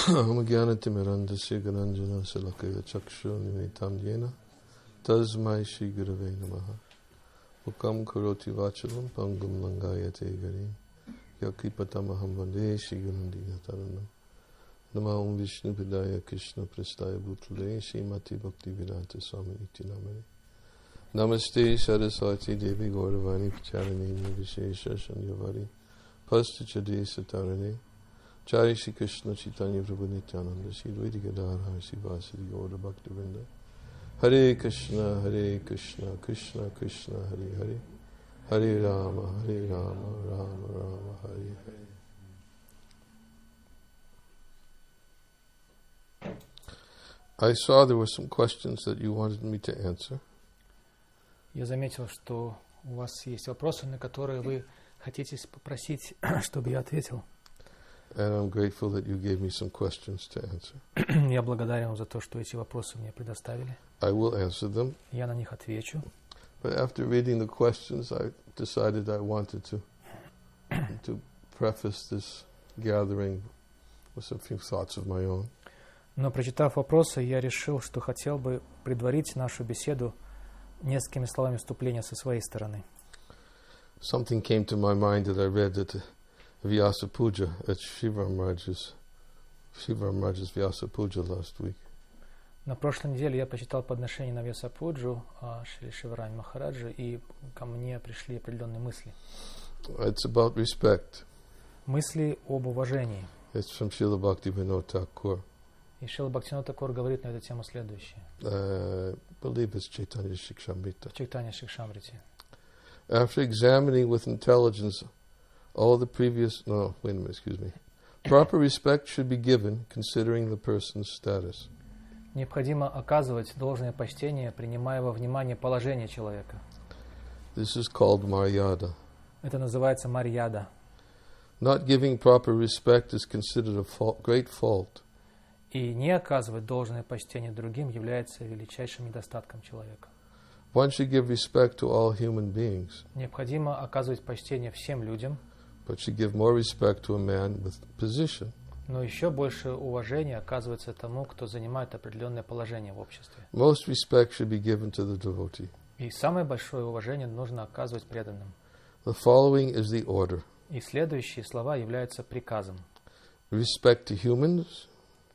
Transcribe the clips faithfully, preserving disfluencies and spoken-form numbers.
Amagyanatimirandasya Gananjana Salakaya Chakshunimitam Yena Tasmai Shri Gurave Namaha Mukam Karoti Vachalam Pangam Langayate Garim Yakipatamaham Vande Shri Gunandina Taranam Nama Om Vishnu Vidaya Krishna Prastaya Bhutale Srimati Bhakti Vedanta Swami Iti Namane Namaste Saraswati Devi Gauravani Pacharini Nivishesha Shanyavari Pastichade Satarane Jai Shri Krishna Chaitanya Prabhu Nityananda Shri Advaita Gadadhar Shri Vasadi Gaura Bhakti Vrinda Hare Krishna Hare Krishna Krishna Krishna Hare Hare Hare Rama Hare Rama Rama Rama Hare Hare. I saw there were some questions that you wanted me to answer. Я заметил, что у вас есть вопросы, на которые вы хотите попросить, чтобы я ответил. And I'm grateful that you gave me some questions to answer. Я благодарен вам за то, что эти вопросы мне предоставили. I will answer them. Я на них отвечу. But after reading the questions, I decided I wanted to to preface this gathering with a few thoughts of my own. Но прочитав вопросы, я решил, что хотел бы предварить нашу беседу несколькими словами вступления со своей стороны. Something came to my mind that I read at Vyasa Puja at Shiva Maharaj's Shiva Maharaj's Vyasa Puja last week. На прошлой неделе я прочитал подношение на Vyasa Puja Шри Шиварами Махараджа, и ко мне пришли определенные мысли. It's about respect. Мысли об уважении. It's from Srila Bhaktivinoda Thakur. И Шрила Бхактивинода Тхакур говорит на эту тему следующее. I believe it's Chaitanya Shikshamrita. Chaitanya Shikshamriti. After examining with intelligence all the previous... No, wait a minute, excuse me. Proper respect should be given, considering the person's status. Необходимо оказывать должное почтение, принимая во внимание положение человека. This is called maryada. Это называется марьяда. Not giving proper respect is considered a fault, great fault. И не оказывать должное почтение другим является величайшим недостатком человека. One should give respect to all human beings. Необходимо оказывать почтение всем людям. But should give more respect to a man with position. Но еще больше уважения оказывается тому, кто занимает определенное положение в обществе. Most respect should be given to the devotee. И самое большое уважение нужно оказывать преданным. The following is the order. И следующие слова являются приказом. Respect to humans.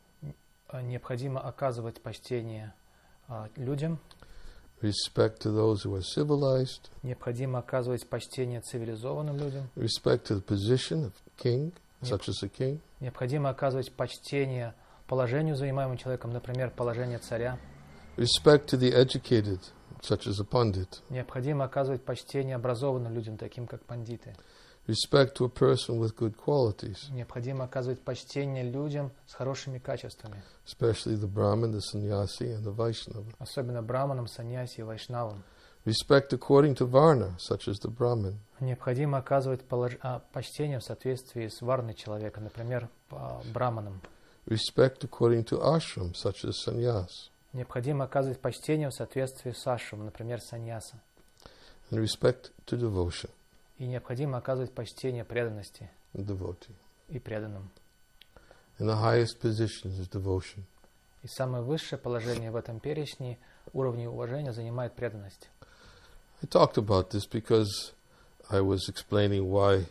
Необходимо оказывать почтение а, людям. Respect to those who are civilized. Необходимо оказывать почтение цивилизованным людям. Respect to the position of king, such as a king. Необходимо оказывать почтение положению, занимаемому человеком, например, положение царя. Respect to the educated, such as a pandit. Необходимо оказывать почтение образованным людям, таким как пандиты. Respect to a person with good qualities. Необходимо оказывать почтение людям с хорошими качествами. Especially the Brahmin, the sannyasi, and the Vaishnava. Особенно браманам, саньяси и вайшнавам. Respect according to varna, such as the Brahmin. Необходимо оказывать полож... а, почтение в соответствии с варной человека, например, браманам. Respect according to ashram, such as sannyas. Необходимо оказывать почтение в соответствии с ашрамом, например, саньяса. And respect to devotion. И необходимо оказывать почтение преданности devotee. И преданным. And the highest position is devotion. И самое высшее положение в этом перечне уровня уважения занимает преданность. I talked about this because I was explaining why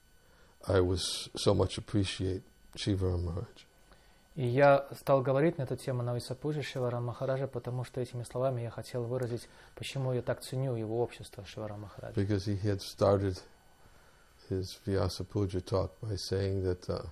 I was so much appreciate Shiva Maharaj. И я стал говорить на эту тему на Vyasa Puja Шиварама Махараджа, потому что этими словами я хотел выразить, почему я так ценю его общество Шиварама Махараджа. Because he had started his Vyasa Puja talk by saying that uh,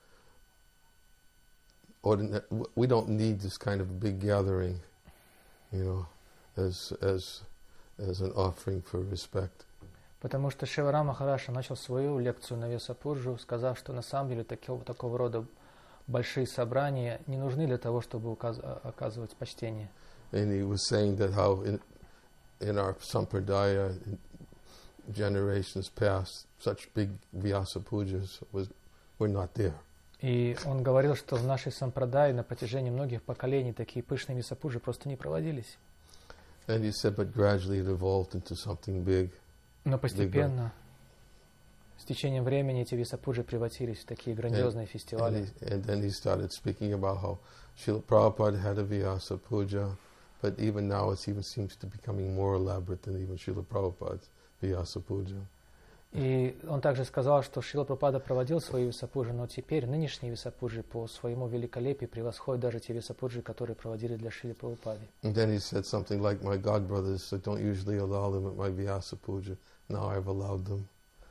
ordinary, we don't need this kind of big gathering, you know, as as as an offering for respect. Потому что Шиварама Махарадж начал свою лекцию на Vyasa Puja, сказав, что на самом деле такого, такого рода большие собрания не нужны для того, чтобы указ- оказывать почтение. And he was saying that how in, in our sampradaya, in generations past, such big Vyasa Pujas was, were not there. И он говорил, что в нашей сампрадае на протяжении многих поколений такие пышные Vyasa Puja просто не проводились. And he said, but gradually it evolved into something big. Но постепенно, С течением времени эти висапуджи превратились в такие грандиозные and, фестивали. and, he, and then he started speaking about how Srila Prabhupada had a Vyasa Puja, but even now it even seems to be becoming more elaborate than even Srila Prabhupada's Vyasa Puja. И он также сказал, что Шрила Прабхупада проводил свои висапуджи, но теперь нынешние висапуджи по своему великолепию превосходят даже те висапуджи, которые проводили для Шрилы Прабхупады. And then he said something like, my god brothers, I don't usually allow them at my Vyasa Puja, now I've allowed them.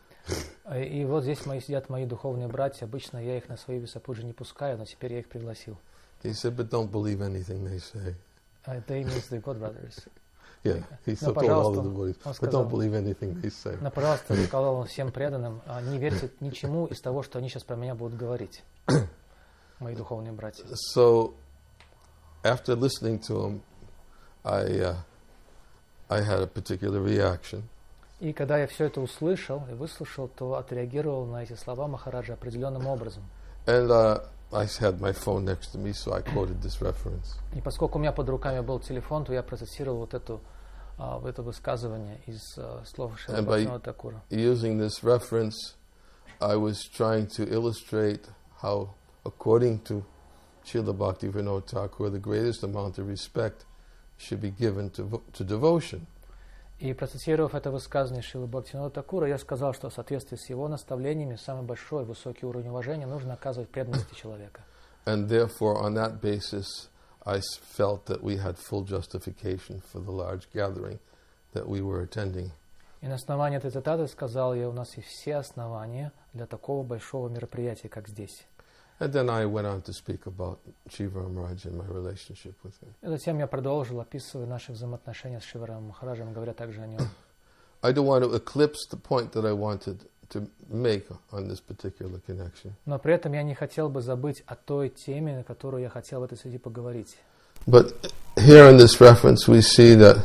И вот здесь мои, сидят мои духовные братья, обычно я их на свои висапуджи не пускаю, но теперь я их пригласил. He said, but don't believe anything they say. They means the God brothers. Yeah, he told all of the devotees, but don't believe anything they say. Но, пожалуйста, сказал он всем преданным, не верьте ничему из того, что они сейчас про меня будут говорить, мои духовные братья. So, after listening to him, I, uh, I had a particular reaction. И когда я все это услышал и выслушал, то отреагировал на эти слова Махараджа определенным образом. And uh, I had my phone next to me, so I quoted this reference. И поскольку у меня под руками был телефон, то я процессировал вот эту, uh, это высказывание из uh, слов Шрила Бхактивинода Thakura. Using this reference, I was trying to illustrate how, according to Srila Bhaktivinoda Thakur, the greatest amount of respect should be given to, to devotion. И процитировав это высказывание Шрилы Бхактивинода Thakura, я сказал, что в соответствии с его наставлениями самый большой, высокий уровень уважения нужно оказывать преданности человека. And therefore, on that basis, I felt that we had full justification for the large gathering that we were attending. И на основании этой цитаты сказал я, у нас есть все основания для такого большого мероприятия, как здесь. And then I went on to speak about Shiva Maharaj and my relationship with him. И затем я продолжил, описывая наши взаимоотношения с Шриварамом Махараджем, говоря также о нем. I don't want to eclipse the point that I wanted to make on this particular connection. Но при этом я не хотел бы забыть о той теме, на которую я хотел в этой связи поговорить. But here in this reference we see that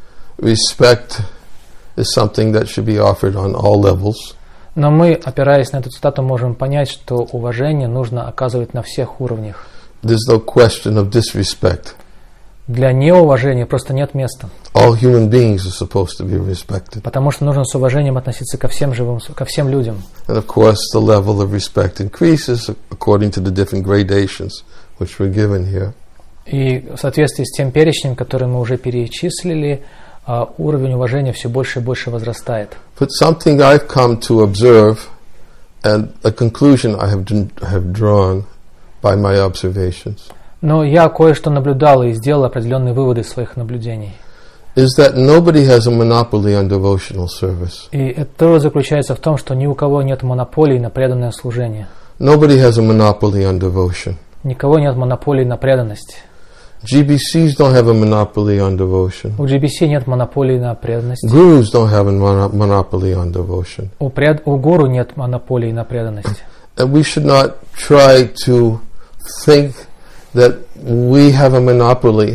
respect is something that should be offered on all levels. Но мы, опираясь на эту цитату, можем понять, что уважение нужно оказывать на всех уровнях. There's no question of disrespect. Для неуважения просто нет места. All human beings are supposed to be respected. Потому что нужно с уважением относиться ко всем живым, ко всем людям. And of course, the level of respect increases according to the different gradations which were given here. И в соответствии с тем перечнем, который мы уже перечислили, уровень уважения все больше и больше возрастает. But something I've come to observe, and a conclusion I have, have drawn by my observations, но я кое-что наблюдал и сделал определенные выводы из своих наблюдений. Is that nobody has a monopoly on devotional service. И это заключается в том, что ни у кого нет монополии на преданное служение. Nobody has a monopoly on devotion. Никого нет монополии на преданность. G B Cs don't have a monopoly on devotion. У G B C нет монополии на преданность. Gurus don't have a monopoly on devotion. У, пред... у гуру нет монополии на преданность. And we should not try to think that we have a monopoly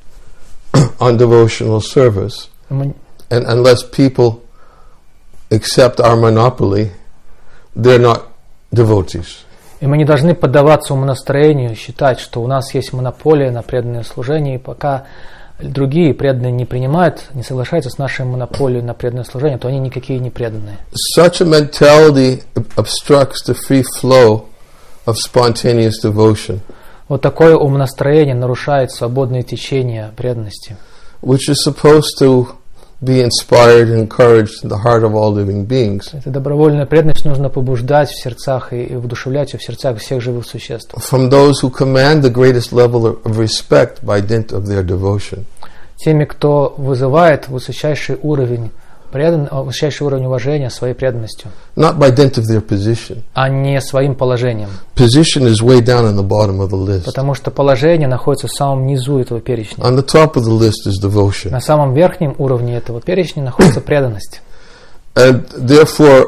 on devotional service. Мы... And unless people accept our monopoly, they're not devotees. И мы не должны поддаваться умонастроению, считать, что у нас есть монополия на преданное служение, и пока другие преданные не принимают, не соглашаются с нашей монополией на преданное служение, то они никакие не преданные. Such a mentality obstructs the free flow of spontaneous devotion. Вот такое умонастроение нарушает свободное течение преданности, which is supposed to be inspired and encouraged in the heart of all living beings. Эта добровольная преданность нужно побуждать в сердцах и вдохновлять в сердцах всех живых существ. From those who command the greatest level of respect by dint of their devotion. Теми, кто вызывает высочайший уровень предан, высочайший уровень уважения своей преданностью. Not by dint of their position. А не своим положением. Position is way down in the bottom of the list. Потому что положение находится в самом низу этого перечня. On the top of the list is devotion. На самом верхнем уровне этого перечня находится преданность. And therefore,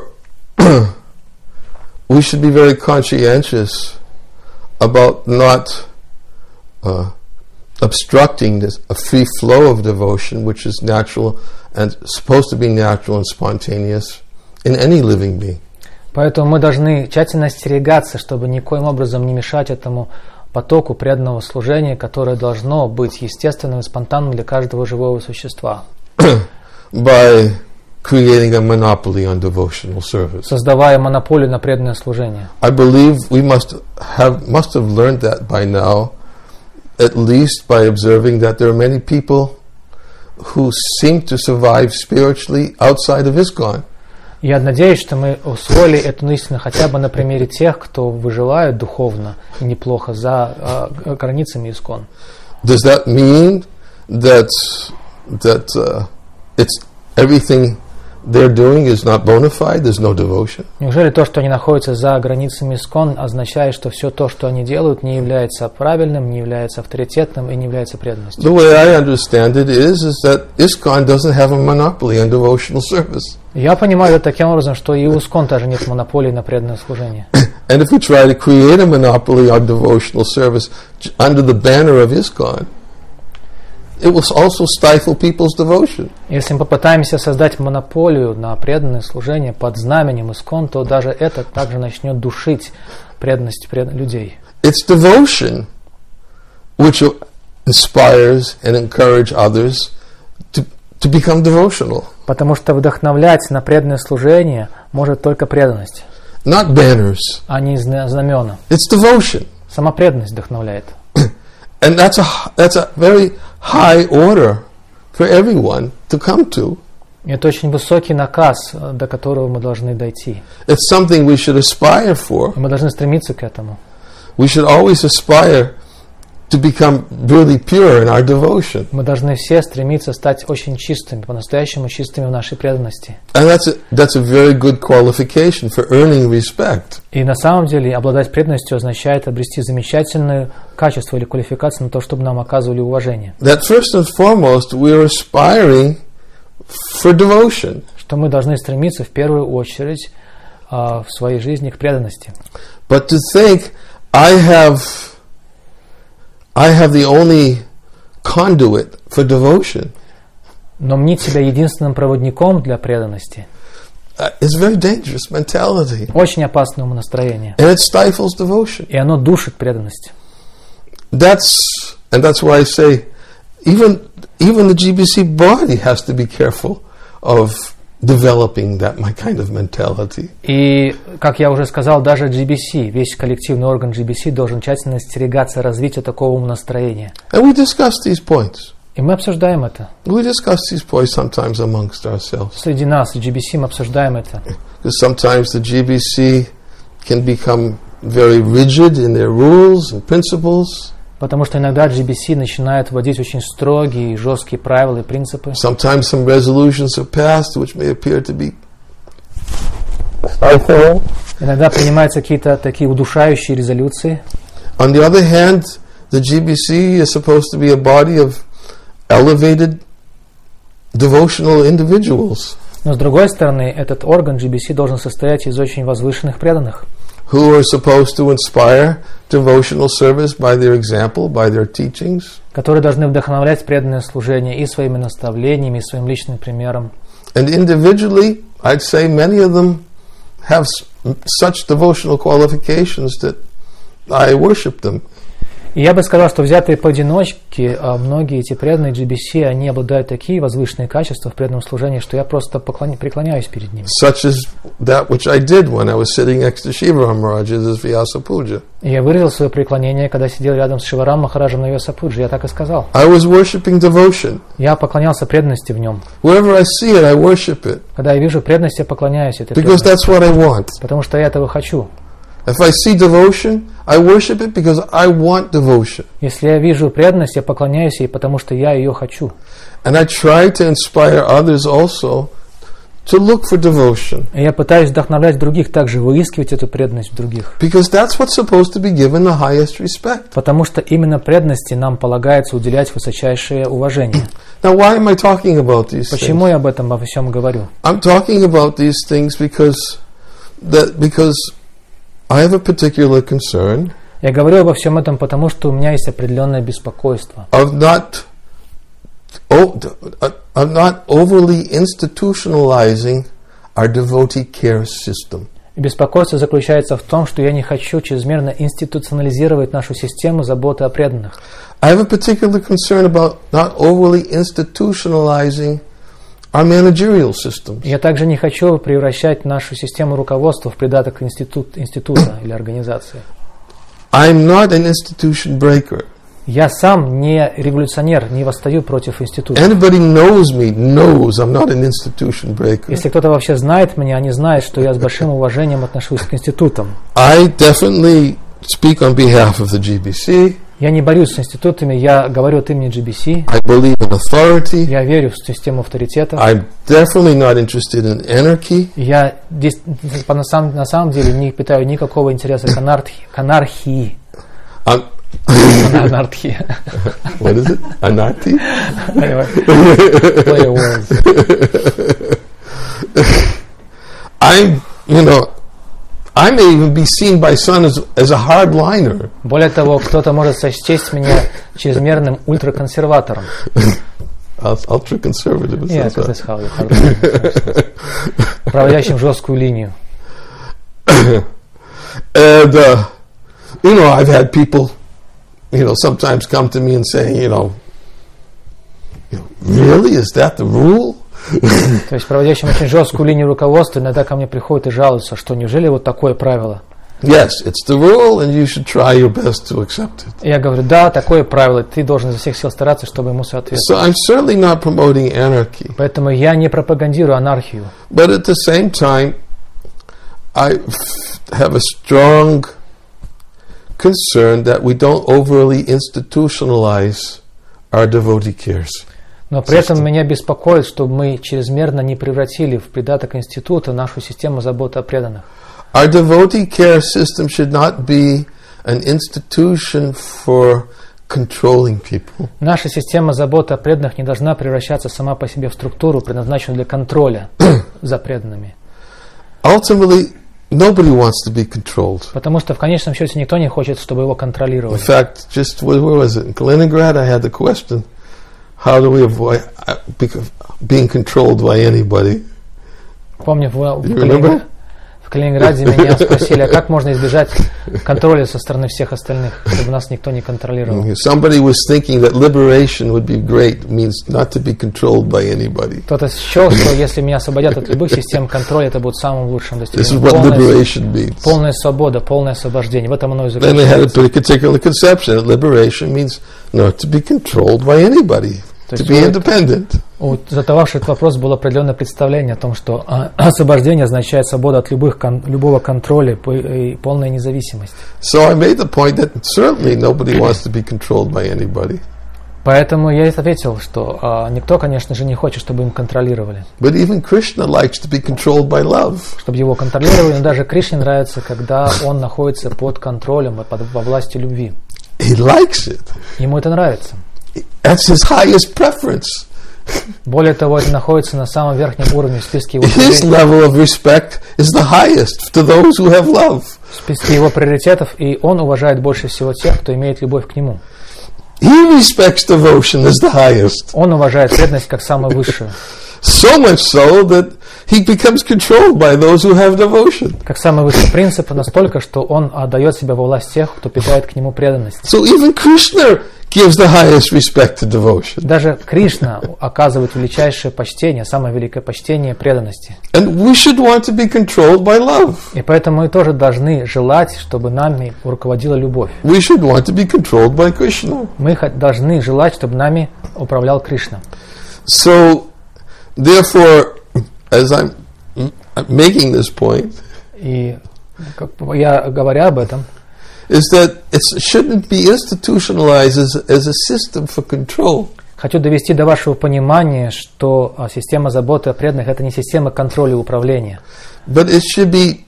we should be very conscientious about not uh, obstructing this, a free flow of devotion, which is natural and supposed to be natural and spontaneous in any living being. Поэтому мы должны тщательно остерегаться, чтобы никоим образом не мешать этому потоку преданного служения, которое должно быть естественным и спонтанным для каждого живого существа. By creating a monopoly on devotional service. Создавая монополию на преданное служение. I believe we must have must have learned that by now, at least by observing that there are many people who seem to survive spiritually outside of ISKCON. Я надеюсь, что мы усвоили эту истину хотя бы на примере тех, кто выживает духовно и неплохо за uh, границами ISKCON. Does that mean that that uh, it's everything they're doing is not bona fide? There's no devotion. Неужели то, что они находятся за границами ISKCON, означает, что все то, что они делают, не является правильным, не является авторитетным и не является преданностью? The way I understand it is, is that ISKCON doesn't have a monopoly on devotional service. Я понимаю это таким образом, что и у ISKCON тоже нет монополии на преданное служение. And if we try to create a monopoly on devotional service under the banner of ISKCON, it will also stifle people's devotion. Если мы попытаемся создать монополию на преданное служение под знаменем ISKCON, то даже это также начнет душить преданность пред... людей. It's devotion which inspires and encourages others to, to become devotional. Потому что вдохновлять на преданное служение может только преданность. Not banners. А не знамена. It's devotion. Сама преданность вдохновляет. And that's a, that's a very high order for everyone to come to. Это очень высокий наказ, до которого мы должны дойти. It's something we should aspire for. И мы должны стремиться к этому. We should always aspire to become really pure in our devotion. Мы должны все стремиться стать очень чистыми, по-настоящему чистыми в нашей преданности. And that's a, that's a very good qualification for earning respect. И на самом деле обладать преданностью означает обрести замечательное качество или квалификацию на то, чтобы нам оказывали уважение. That first and foremost we are aspiring for devotion. Что мы должны стремиться в первую очередь uh, в своей жизни к преданности. But to think I have I have the only conduit for devotion. Но мнить себя единственным проводником для преданности uh, is very dangerous mentality. Очень опасное умонастроение. And it stifles devotion. И оно душит преданность. That's and that's why I say even even the G B C body has to be careful of developing that my kind of mentality. И, как я уже сказал, даже G B C, весь коллективный орган G B C должен тщательно остерегаться развития такого умонастроения. And we discuss these points. И мы обсуждаем это. We discuss these points sometimes amongst ourselves. Среди нас, G B C, мы обсуждаем это. Because sometimes the G B C can become very rigid in their rules and principles. Потому что иногда G B C начинает вводить очень строгие и жесткие правила и принципы. Sometimes some resolutions are passed which may appear to be иногда принимаются какие-то такие удушающие резолюции. On the other hand, the G B C is supposed to be a body of elevated devotional individuals. Но с другой стороны, этот орган G B C должен состоять из очень возвышенных преданных, who are supposed to inspire devotional service by their example, by their teachings. которые должны вдохновлять преданное служение и своими наставлениями, и своим личным примером. And individually, I'd say many of them have such devotional qualifications that I worship them. И я бы сказал, что взятые поодиночке, многие эти преданные G B C, они обладают такие возвышенные качества в преданном служении, что я просто поклоня, преклоняюсь перед ними. Such as that which I did when I was sitting next to Shiva Maharaja's Vyasa Puja. И я выразил свое преклонение, когда сидел рядом с Шиварам Махараджем на Vyasa Puja. Я так и сказал. I was worshiping devotion. Я поклонялся преданности в нем. Wherever I see it, I worship it. Когда я вижу преданность, я поклоняюсь этой Because преданности. that's what I want. Потому что я этого хочу. If I see devotion, I worship it because I want devotion. Если я вижу преданность, я поклоняюсь ей, потому что я ее хочу. And I try to inspire others also to look for devotion. И я пытаюсь вдохновлять других также, выискивать эту преданность в других. Because that's what's supposed to be given the highest respect. Потому что именно преданности нам полагается уделять высочайшее уважение. Now, why am I talking about these Почему things? я об этом обо всем говорю? I'm talking about these things because that because I have a particular concern Я говорю обо всем этом, потому что у меня есть определенное беспокойство. of not of not overly institutionalizing our devotee care system. И беспокойство заключается в том, что я не хочу чрезмерно институционализировать нашу систему заботы о преданных. I have a particular concern about not overly institutionalizing our managerial systems. Я также не хочу превращать нашу систему руководства в придаток институт, института или организации. I'm not an institution breaker. Я сам не революционер, не восстаю против института. Anybody knows me knows I'm not an institution breaker. Если кто-то вообще знает меня, они знают, что я с большим уважением отношусь к институтам. I definitely speak on behalf of the G B C. Я не борюсь с институтами, я говорю от имени G B C. I believe in authority. Я верю в систему авторитета. I'm definitely not interested in anarchy. Я на самом, на самом деле не питаю никакого интереса к анархии. К анархии. I'm Anarchy. What is it? Anarchy? Anyway, play words. I'm, you know, I may even be seen by some as, as a hardliner. Более того, кто-то может сочесть меня чрезмерным ультраконсерватором. Ultra-conservative. Yeah, because that's how you hardliner. Проводящим жесткую линию. And, uh, you know, I've had people, you know, sometimes come to me and say, you know, you know, really, is that the rule? То есть проводящим очень жесткую линию руководства иногда ко мне приходят и жалуются, что неужели вот такое правило? Yes, it's the rule, and you should try your best to accept it. Я говорю, да, такое правило, ты должен изо всех сил стараться, чтобы ему соответствовать. So I'm certainly not promoting anarchy. Поэтому я не пропагандирую анархию. But at the same time, I have a strong concern that we don't overly institutionalize our devotee cares. Но при этом меня беспокоит, чтобы мы чрезмерно не превратили в придаток института нашу систему заботы о преданных. Our devotee care system should not be an institution for controlling people. Наша система заботы о преданных не должна превращаться сама по себе в структуру, предназначенную для контроля за преданными. Ultimately, nobody wants to be controlled. Потому что в конечном счете никто не хочет, чтобы его контролировали. In fact, just where was it? In Kaliningrad, I had the question, how do we avoid being controlled by anybody? Помню, в, в, Калининграде, в Калининграде меня спросили, а как можно избежать контроля со стороны всех остальных, чтобы нас никто не контролировал. Somebody was thinking that liberation would be great, means not to be controlled by anybody. Кто-то счел, что если меня освободят от любых систем контроля, это будет самым лучшим достижением. This is what liberation means. Полная свобода, полное освобождение. В этом оно и Then they had a заключается. particular conception that liberation means not to be controlled by anybody, to be independent. У задававших этот вопрос было определенное представление о том, что а, освобождение означает свободу от любых, кон, любого контроля и полная независимость. So I made the point that certainly nobody wants to be controlled by anybody. Поэтому я ответил, что а, никто, конечно же, не хочет, чтобы им контролировали. But even Krishna likes to be controlled by love. Чтобы его контролировали, но даже Кришне нравится, когда он находится под контролем, под, во власти любви. He likes it. Ему это нравится. That's his highest preference. Более того, это находится на самом верхнем уровне в списке его His level of respect is the highest to those who have love. в списке его приоритетов, и он уважает больше всего тех, кто имеет любовь к нему. He respects devotion as the highest. Он уважает преданность как самую высшую. So much so that he becomes controlled by those who have devotion. Как самый высший принцип, настолько, что он отдает себя во власть тех, кто питает к нему преданность. So even Krishna gives the highest respect to devotion. Даже Кришна оказывает величайшее почтение, самое великое почтение преданности. And we should want to be controlled by love. И поэтому мы тоже должны желать, чтобы нами руководила любовь. We should want to be controlled by Krishna. Мы должны желать, чтобы нами управлял Кришна. So, therefore, as I'm making this point, И как, я говоря об этом, is that it shouldn't be institutionalized as, as a system for control. хочу довести до вашего понимания, что а, система заботы о преданных – это не система контроля и управления. But it should be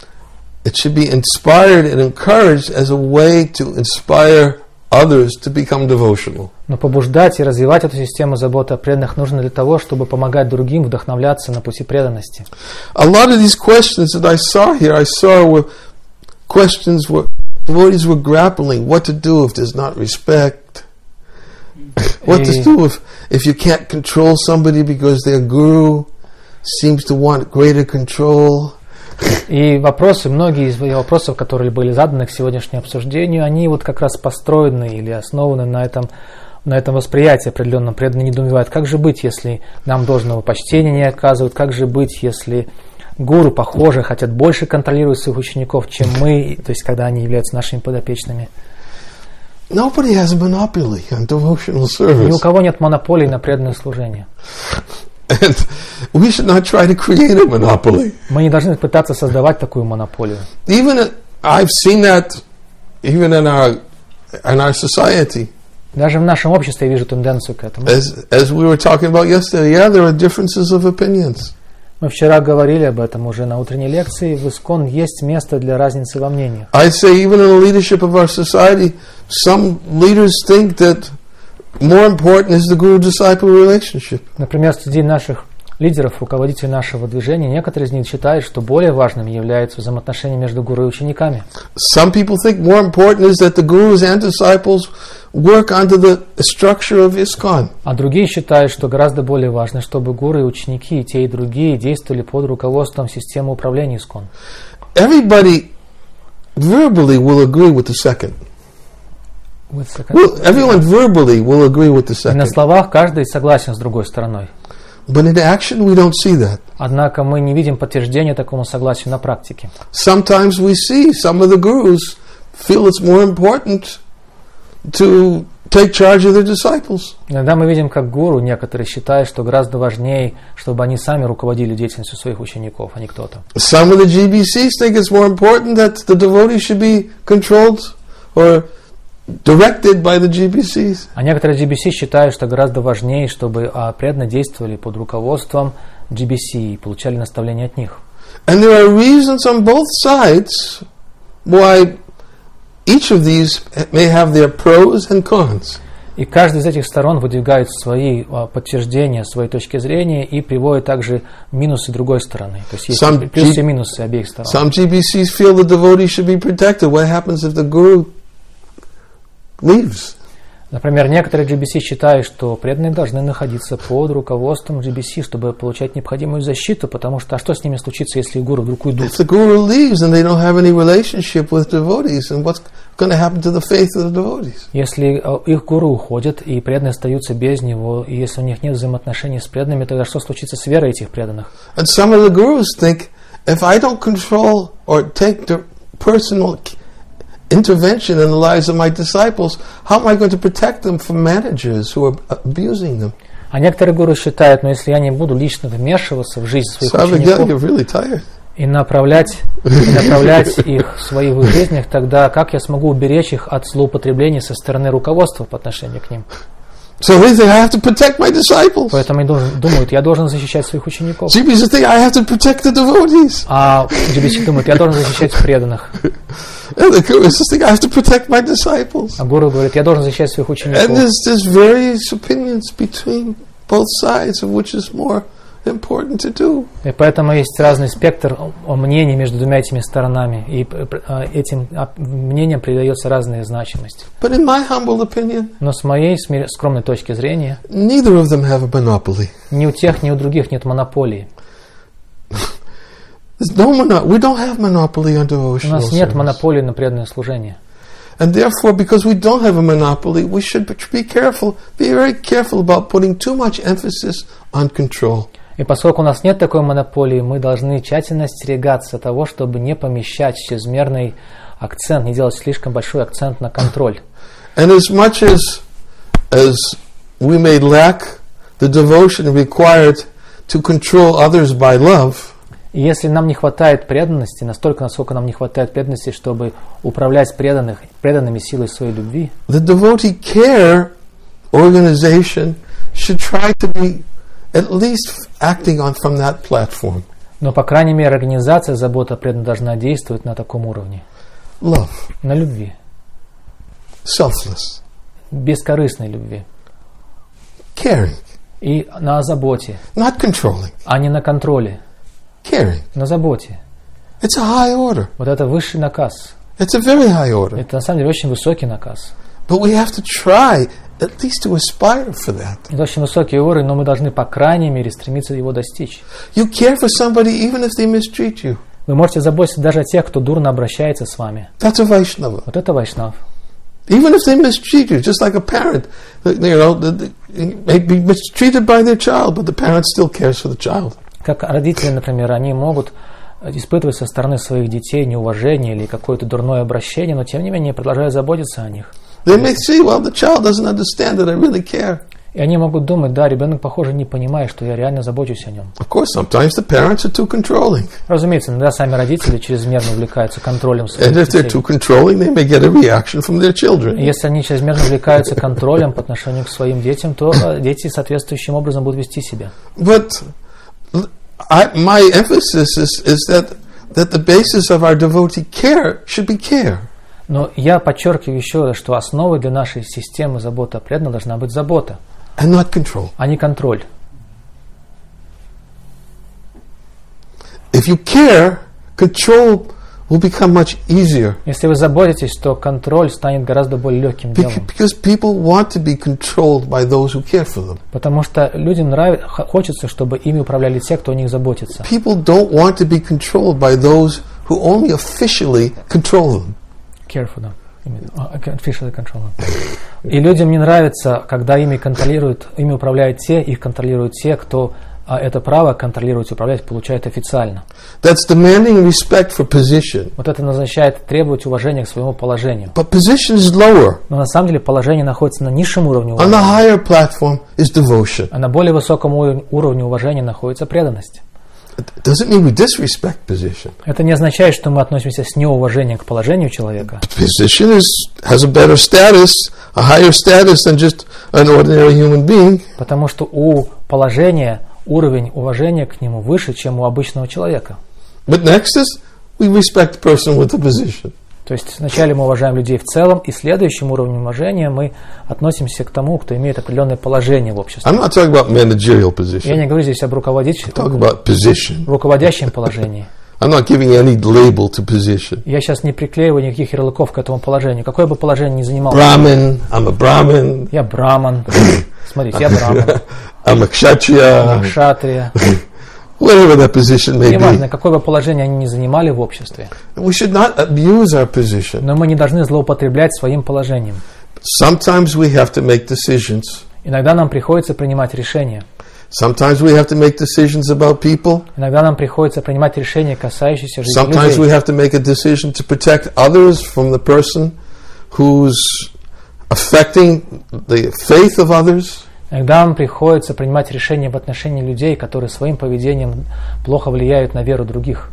it should be inspired and encouraged as a way to inspire others to become devotional. Но побуждать и развивать эту систему заботы о преданных нужно для того, чтобы помогать другим вдохновляться на пути преданности. A lot of these questions that I saw here, I saw were questions where devotees were grappling what to do if there's not respect. What to do if, if you can't control somebody because their guru seems to want greater control. И вопросы, многие из вопросов, которые были заданы к сегодняшнему обсуждению, они вот как раз построены или основаны на этом на этом восприятии определенном преданные недоумевают, как же быть, если нам должного почтения не оказывают, как же быть, если гуру, похоже, хотят больше контролировать своих учеников, чем мы, то есть когда они являются нашими подопечными. Nobody has a monopoly on devotional service. Ни у кого нет монополии на преданное служение. And we should not try to create a monopoly. Мы не должны пытаться создавать такую монополию. Even I've seen that even in our in our society. Даже в нашем обществе я вижу тенденцию к этому. As as we were talking about yesterday, yeah, there are differences of opinions. Мы вчера говорили об этом уже на утренней лекции. В ИСККОН есть место для разницы во мнениях. I say even in the leadership of our society, some leaders think that more important is the guru-disciple relationship. Например, среди наших лидеров, руководителей нашего движения, некоторые из них считают, что более важным является взаимоотношения между гуру и учениками. Some people think more important is that the gurus and disciples work under the structure of ISKCON. А другие считают, что гораздо более важно, чтобы гуру и ученики, и те, и другие, действовали под руководством системы управления ИСККОН. Everybody verbally will agree with the second. Well, everyone verbally will agree with the И на second. словах каждый согласен с другой стороной. But in action we don't see that. Однако мы не видим подтверждения такому согласию на практике. Sometimes we see some of the gurus feel it's more important to take charge of their disciples. Иногда мы видим, как гуру некоторые считают, что гораздо важнее, чтобы они сами руководили деятельностью своих учеников, а не кто-то. Some of the G B Cs think it's more important that the devotees should be controlled or directed by the G B Cs. А некоторые джи би си считают, что гораздо важнее, чтобы а, преданно действовали под руководством джи би си и получали наставления от них. And there are reasons on both sides why each of these may have their pros and cons. И каждая из этих сторон выдвигает свои а, подтверждения, свои точки зрения и приводит также минусы другой стороны. То есть есть Some плюсы G- и минусы обеих сторон. Some G B Cs feel the devotee should be protected. What happens if the guru leaves? Например, некоторые джи би си считают, что преданные должны находиться под руководством джи би си, чтобы получать необходимую защиту, потому что а что с ними случится, если гуру вдруг уйдут? If the guru leaves and they don't have any relationship with devotees, and what's going to happen to the faith of the devotees? Если а, их гуру уходит, и преданные остаются без него, и если у них нет взаимоотношений с преданными, тогда что случится с верой этих преданных? And some of the gurus think, if I don't control or take the personal intervention in the lives of my disciples, how am I going to protect them from managers who are abusing them? А некоторые гуру считают, но если я не буду лично вмешиваться в жизнь своих So Abigail, учеников you're really tired. и направлять, и направлять их в своих жизнях, тогда как я смогу уберечь их от злоупотреблений со стороны руководства по отношению к ним? So they think I have to protect my disciples. Поэтому они должен, думают, я должен защищать своих учеников. G B Cs think I have to protect the devotees. А джи би си думают, я должен защищать преданных. And the gurus think I have to protect my disciples. А гуру говорит, я должен защищать своих And учеников. there's, there's various opinions between both sides of which is more important to do. И поэтому есть разный спектр мнений между двумя этими сторонами. И этим мнениям придается разная значимость. But in my humble opinion, Но с моей скромной точки зрения, neither of them have a monopoly. ни у тех, ни у других нет монополии. There's no mono- we don't have monopoly on У devotional нас нет service. монополии на преданное служение. And therefore, because we don't have a monopoly, we should be careful, be very careful about putting too much emphasis on control. И поскольку у нас нет такой монополии, мы должны тщательно остерегаться того, чтобы не помещать чрезмерный акцент, не делать слишком большой акцент на контроль. And as much as as we may lack the devotion required to control others by love, И если нам не хватает преданности, настолько, насколько нам не хватает преданности, чтобы управлять преданных, преданными силой своей любви, the devotee care organization should try to be at least acting on from that platform. но, по крайней мере, организация забота о преданных должна действовать на таком уровне. Love, На любви. selfless, Бескорыстной любви. caring, И на заботе, not controlling, а не на контроле. caring. На заботе. It's a high order. Вот это высший наказ. It's a very high order. Это, на самом деле, очень высокий наказ. But we have to try at least to aspire for that. Это очень высокий уровень, но мы должны, по крайней мере, стремиться его достичь. You care for somebody even if they mistreat you. Вы можете заботиться даже о тех, кто дурно обращается с вами. That's a Vaishnava. Вот это вайшнав. Even if they mistreat you, just like a parent, you know, they may be mistreated by their child, but the parent still cares for the child. Как родители, например, они могут испытывать со стороны своих детей неуважение или какое-то дурное обращение, но тем не менее продолжают заботиться о них. They may see, well, the child doesn't understand that I really care. И они могут думать, да, ребенок, похоже, не понимает, что я реально забочусь о нем. Of course, sometimes the parents are too controlling. Разумеется, иногда сами родители чрезвмерно увлекаются контролем своих And if they're детей. too controlling, they may get a reaction from their children. И если они чрезмерно увлекаются контролем по отношению к своим детям, то дети соответствующим образом будут вести себя. But I, my emphasis is, is that, that the basis of our devotee care should be care. Но я подчеркиваю еще раз, что основой для нашей системы заботы о преданном должна быть забота, And not control. а не контроль. If you care, control will become much easier. Если вы заботитесь, то контроль станет гораздо более легким делом. Because people want to be controlled by those who care for them. Потому что людям нравится, хочется, чтобы ими управляли те, кто о них заботится. People don't want to be controlled by those who only officially control them. Care for them. Officially control them. И людям не нравится, когда ими контролируют, ими управляют те, их контролируют те, кто а, это право контролировать и управлять получает официально. That's demanding respect for position. Вот это назначает требовать уважения к своему положению. But position is lower. Но на самом деле положение находится на низшем уровне On the уважения. higher platform is devotion. А на более высоком уровне, уровне уважения находится преданность. It doesn't mean we disrespect position. Это не означает, что мы относимся с неуважением к положению человека. Position is, has a better status, a higher status than just an ordinary human being. Потому что у положения уровень уважения к нему выше, чем у обычного человека. But next is we respect the person with the position. То есть вначале мы уважаем людей в целом, и следующим уровнем уважения мы относимся к тому, кто имеет определенное положение в обществе. I'm not talking about managerial Я position. не говорю здесь об руководителе, I'm talking about position. руководящем положении. I'm not giving any label to position. Я сейчас не приклеиваю никаких ярлыков к этому положению. Какое бы положение ни занимал. Brahmin, I'm a Brahmin. Я браман. Смотрите, я браман. I'm a Kshatriya. Кшатрия. Whatever that position may Неважно, be. какое бы положение они ни занимали в обществе. We should not abuse our position. Но мы не должны злоупотреблять своим положением. Sometimes we have to make decisions. Иногда нам приходится принимать решения. Sometimes we have to make decisions about people. Иногда нам приходится принимать решения, касающиеся жизни Sometimes we людей. have to make a decision to protect others from the person who's affecting the faith of others. Иногда нам приходится принимать решения в отношении людей, которые своим поведением плохо влияют на веру других.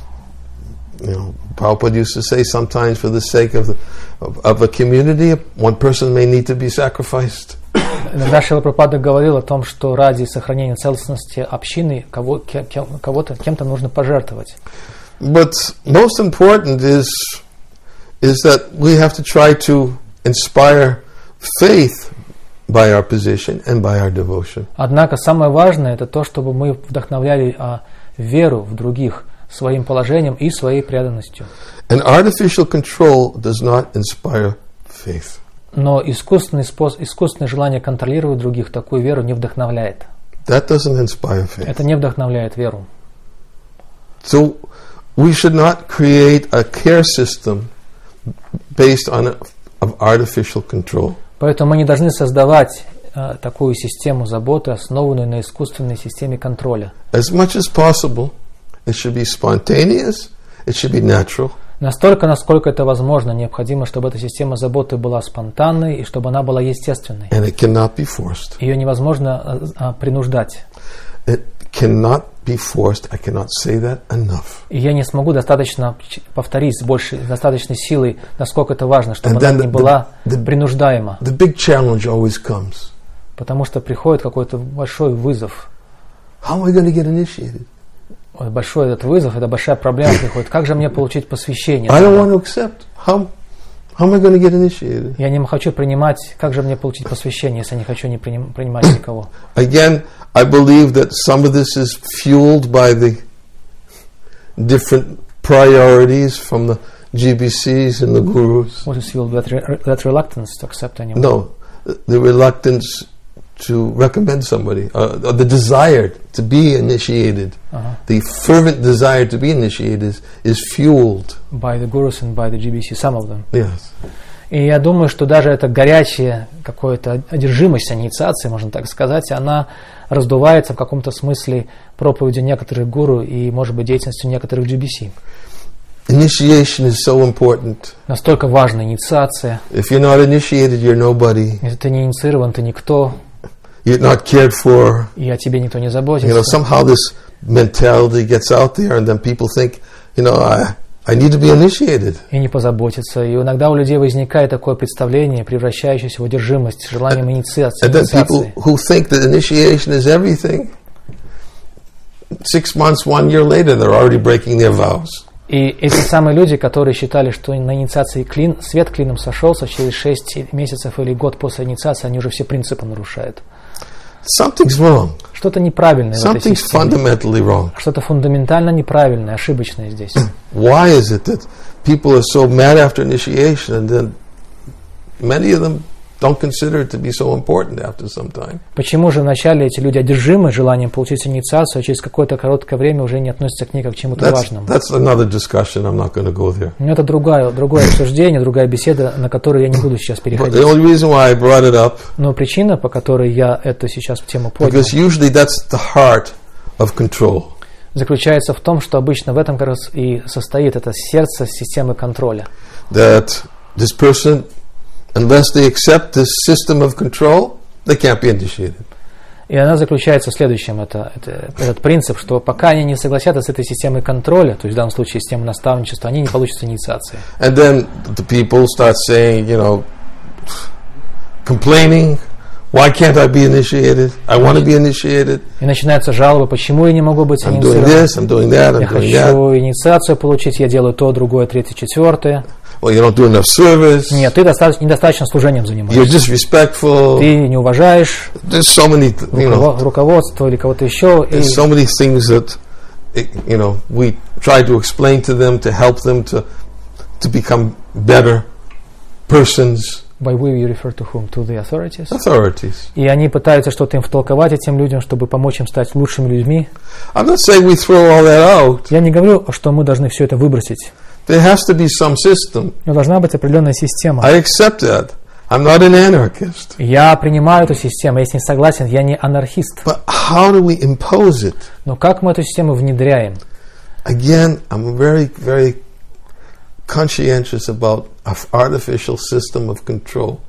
You know, Prabhupada used to say sometimes for the sake of, the, of, of a community, one person may need to be sacrificed. Иногда Шрила Прабхупада говорил о том, что ради сохранения целостности общины кого, кем, кого-то, кем-то нужно пожертвовать. But most important is, is that we have to try to inspire faith by our position and by our devotion. Однако самое важное это то, чтобы мы вдохновляли а, веру в других своим положением и своей преданностью. And artificial control does not inspire faith. Но искусственный способ, искусственное желание контролировать других такую веру не вдохновляет. That doesn't inspire faith. Это не вдохновляет веру. So we should not create a care system based on of artificial control. Поэтому мы не должны создавать а, такую систему заботы, основанную на искусственной системе контроля. As much as possible, it should be spontaneous, it should be natural. Настолько, насколько это возможно, необходимо, чтобы эта система заботы была спонтанной и чтобы она была естественной. And it cannot be forced. Ее невозможно а, а, принуждать. It cannot be forced. I cannot say that enough. И я не смогу достаточно повторить с большей, достаточной силой, насколько это важно, чтобы And она then не the- была the- принуждаема. The big challenge always comes. Потому что приходит какой-то большой вызов. How am I going to get initiated? Ой, большой этот вызов, это большая проблема приходит. Как же мне получить посвящение? I don't want to accept. How, how am I going to get initiated? Я не хочу принимать, как же мне получить посвящение, если я не хочу не приним- принимать никого? Again, I believe that some of this is fueled by the different priorities from the G B Cs and the gurus. What is fueled that, re- that reluctance to accept anyone? No, the reluctance to recommend somebody, uh, the desire to be initiated, Uh-huh. the fervent desire to be initiated is, is fueled. By the gurus and by the G B C, some of them. Yes. И я думаю, что даже эта горячая какая-то одержимость инициации, можно так сказать, она раздувается в каком-то смысле проповедью некоторых гуру и, может быть, деятельностью некоторых джи би си. Initiation is so important. Настолько важна инициация. If you're not initiated, you're nobody. Если ты не инициирован, ты никто. You're not cared for. И о тебе никто не You know, заботится. somehow this mentality gets out there, and then people think, you know, I, I need to be initiated. И не позаботиться. И иногда у людей возникает такое представление, превращающееся в одержимость, желанием инициации. And then people инициации. who think that initiation is everything, six months, one year later, they're already breaking their vows. И эти самые люди, которые считали, что на инициации клин, свет клином сошелся, через шесть месяцев или год после инициации они уже все принципы нарушают. Something's wrong. Что-то неправильное в этой Something's системе. fundamentally wrong. Что-то фундаментально неправильное, ошибочное здесь. Why is it that people are so mad after initiation, and then many of them don't consider it to be so important after some time? Почему же вначале эти люди одержимы желанием получить инициацию, а через какое-то короткое время уже не относятся к ней как к чему-то That's, важному? that's another discussion. I'm not going to go there. Но это другое, другое обсуждение, другая беседа, на которую я не буду сейчас But переходить. the only reason why I brought it up, Но причина, по которой я эту сейчас тему поднял, because usually that's the heart of control. заключается в том, что обычно в этом как раз и состоит это сердце системы контроля. That this person, unless they accept this system of control, they can't be initiated. И она заключается в следующем, это, это, этот принцип, что пока они не согласятся с этой системой контроля, то есть в данном случае системой наставничества, они не получат инициации. And then the people start saying, you know, complaining, why can't I be initiated? I want to be initiated. И начинаются жалобы, почему я не могу быть I'm doing инициирован. this, I'm doing that, I'm Я doing that. хочу инициацию получить, я делаю то, другое, третье, четвертое. Well, you don't do enough service. Нет, ты достаточно, недостаточно служением You're занимаешься. disrespectful. Ты не уважаешь There's so many, th- you know, руково- руководство или кого-то еще. И there's so many things that, it- you know, we try to explain to them to help them to to become better persons, by we you refer to whom? To the authorities? authorities. И они пытаются что-то им втолковать этим людям, чтобы помочь им стать лучшими людьми. I'm not saying we throw all that out. Я не говорю, что мы должны все это выбросить. There has to be some system. Но должна быть определенная система. I accept that. I'm not an anarchist. Я принимаю эту систему, я с ней согласен, я не анархист. But how do we impose it? Но как мы эту систему внедряем? Again, I'm very, very conscientious about an artificial system of control.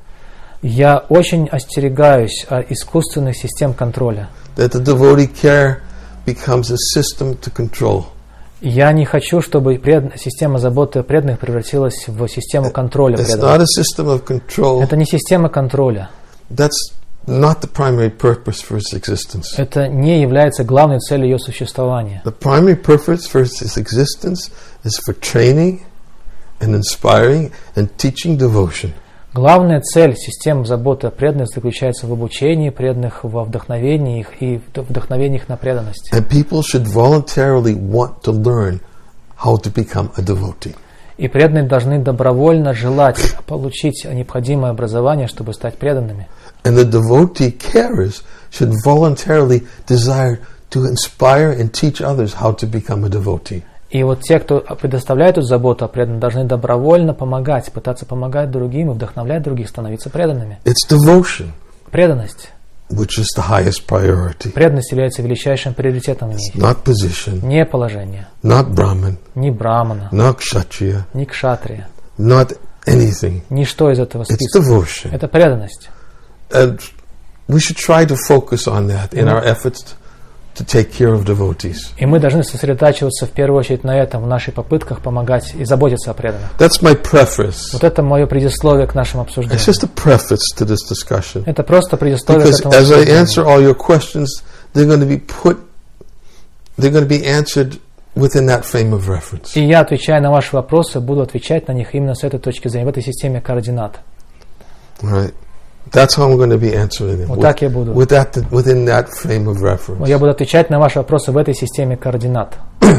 Я очень остерегаюсь искусственных систем контроля. That the devotee care becomes a system to control. Я не хочу, чтобы пред... система заботы о преданных превратилась в систему контроля It's преданных. not a system of control. Это не система контроля. That's not the primary purpose for its existence. Это не является главной целью ее существования. The primary purpose for its existence is for training and inspiring and teaching devotion. Главная цель системы заботы о преданных заключается в обучении преданных, во вдохновении их и в вдохновении их на преданность. And people should voluntarily want to learn how to become a devotee. И преданные должны добровольно желать получить необходимое образование, чтобы стать преданными. And the devotee carers should voluntarily desire to inspire and teach others how to become a devotee. И вот те, кто предоставляет эту заботу о преданных, должны добровольно помогать, пытаться помогать другим и вдохновлять других становиться преданными. It's devotion, Преданность. which is the highest priority. Преданность является величайшим приоритетом в ней. Not position, Не положение, not Brahman, ни брамана, not Kshatriya, ни кшатрия, not anything. ничто из этого It's списка. devotion. Это преданность. And we should try to focus on that in our efforts to take care of devotees. И мы должны сосредотачиваться в первую очередь на этом в наших попытках помогать и заботиться о преданных. That's my preface. Вот это мое предисловие к нашему обсуждению. It's just a preface to this discussion. Это просто предисловие к Because этому as I обсуждению. answer all your questions, they're going to be put, they're going to be answered within that frame of reference. И я, отвечая на ваши вопросы, буду отвечать на них именно с этой точки зрения, в этой системе координат. All right? That's how I'm going to be answering them. Вот так я буду. With that, within that frame of reference. Я буду отвечать на ваши вопросы в этой системе координат.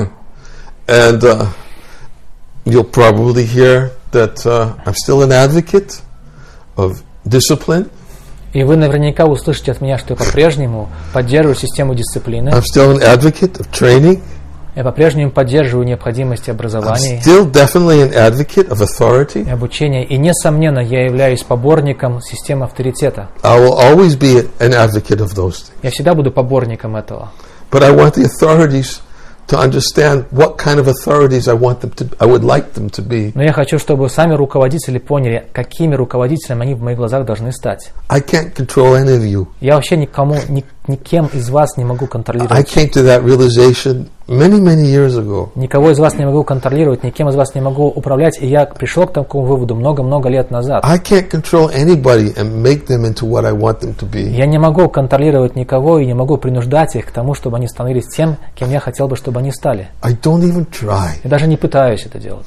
And uh, you'll probably hear that uh, I'm still an advocate of discipline. И вы наверняка услышите от меня, что я по-прежнему поддерживаю систему дисциплины. I'm still an advocate of training. Я по-прежнему поддерживаю необходимость I'm образования still definitely an advocate of authority. и обучения, и, несомненно, я являюсь поборником системы авторитета. I will always be an advocate of those things. Я всегда буду поборником этого. But I want the authorities to understand what kind of authorities I want them to, I would like them to be. Но я хочу, чтобы сами руководители поняли, какими руководителями они в моих глазах должны стать. I can't control any of you. Я вообще никому, ни, никем из вас не могу I контролировать. came to that realization many, many years ago. Никого из вас не могу контролировать, никем из вас не могу управлять, и я пришел к такому выводу много-много лет назад. I can't control anybody and make them into what I want them to be. Я не могу контролировать никого и не могу принуждать их к тому, чтобы они становились тем, кем я хотел бы, чтобы они стали. I don't even try. Я даже не пытаюсь это делать.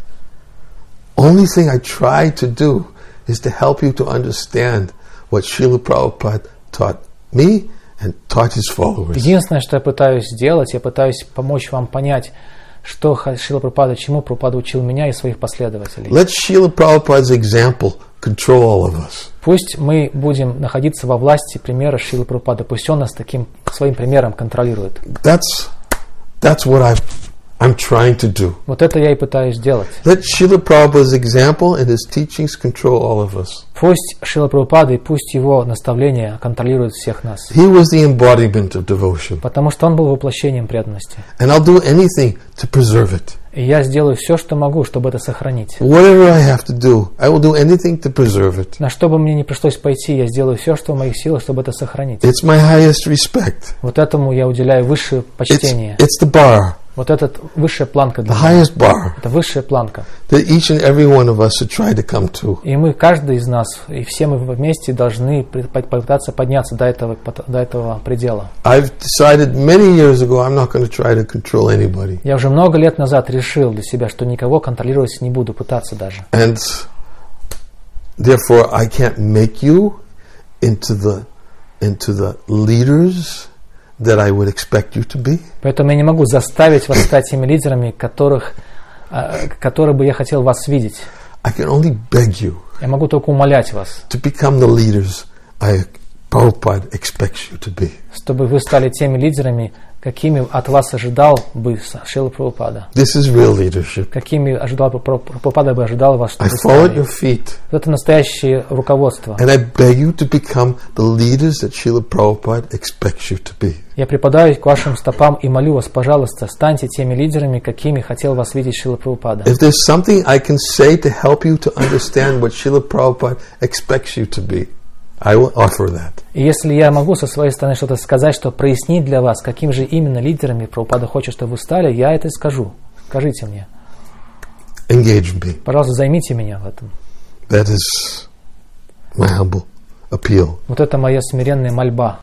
Only thing I try to do is to help you to understand what Srila Prabhupada taught me and taught his followers. Единственное, что я пытаюсь сделать, я пытаюсь помочь вам понять, что Шрила Прабхупада, чему Прабхупада учил меня и своих последователей. Let Srila Prabhupada's example control all of us. Пусть мы будем находиться во власти примера Шрилы Прабхупады, пусть он нас таким своим примером контролирует. That's that's what I've, I'm trying to do. Вот это я и пытаюсь сделать. Let Srila Prabhupada's example and his teachings control all of us. Пусть Шрила Прабхупада и пусть его наставления контролируют всех нас. He was the embodiment of devotion. Потому что он был воплощением преданности. And I'll do anything to preserve it. И я сделаю все, что могу, чтобы это сохранить. Whatever I have to do, I will do anything to preserve it. На что бы мне не пришлось пойти, я сделаю все, что в моих силах, чтобы это сохранить. It's my highest respect. Вот этому я уделяю высшее It's, почтение. it's the bar, Вот это высшая планка для the меня. highest bar Это высшая планка. that each and every one of us should try to come to. И мы, каждый из нас, и все мы вместе должны попытаться подняться до этого, до этого предела. I've decided many years ago I'm not going to try to control anybody. Я уже много лет назад решил для себя, что никого контролировать не буду, пытаться даже. And therefore I can't make you into the into the leaders that I would expect you to be. Поэтому я не могу заставить вас стать теми лидерами, которых, которые бы я хотел вас видеть. I can only beg you Я могу только умолять вас, to become the leaders I Prabhupada expects you to be. чтобы вы стали теми лидерами, какими от вас ожидал бы Шрила Прабхупада. This is real leadership. Какими ожидал бы Прабхупада бы ожидал вас, I чтобы вы fall at стали. your feet Это настоящее руководство. and I beg you to become the leaders that Srila Prabhupada expects you to be. Я припадаю к вашим стопам и молю вас, пожалуйста, станьте теми лидерами, какими хотел вас видеть Шрила Прабхупада. If there's something I can say to help you to understand what Srila Prabhupada expects you to be, I will offer that. И если я могу со своей стороны что-то сказать, что прояснить для вас, каким же именно лидерами Прабхупада хочет, чтобы вы стали, я это и скажу. Скажите мне. Engage me. Пожалуйста, займите меня в этом. That is my humble appeal. Вот это моя смиренная мольба.